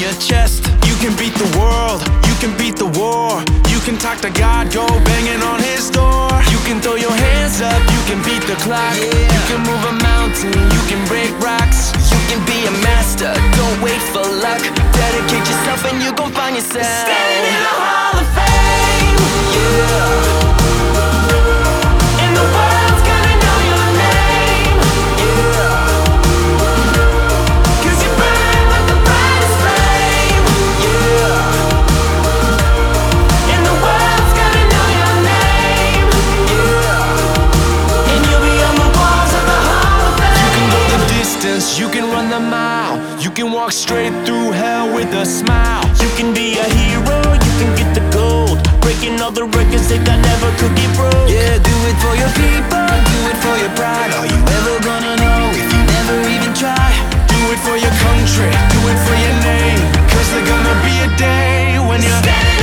your chest. You can beat the world, you can beat the war. You can talk to God, go banging on his door. You can throw your hands up, you can beat the clock. You can move a mountain, you can break rocks. You can be a master, don't wait for luck. Dedicate yourself and you gon' find yourself standing in the Hall of Fame. Yeah. And the world's gonna know your name. Yeah. 'Cause you burn like the brightest flame. Yeah. And the world's gonna know your name. Yeah. And you'll be on the walls of the Hall of Fame. You can go the distance, you can run the mile. You can walk straight through hell with a smile. You can be a hero, you can get the gold. Breaking all the records that never could get broke. Yeah, do it for your people, do it for your pride. Are you ever gonna know if you never even try? Do it for your country, do it for your name. 'Cause there's gonna be a day when you're Standing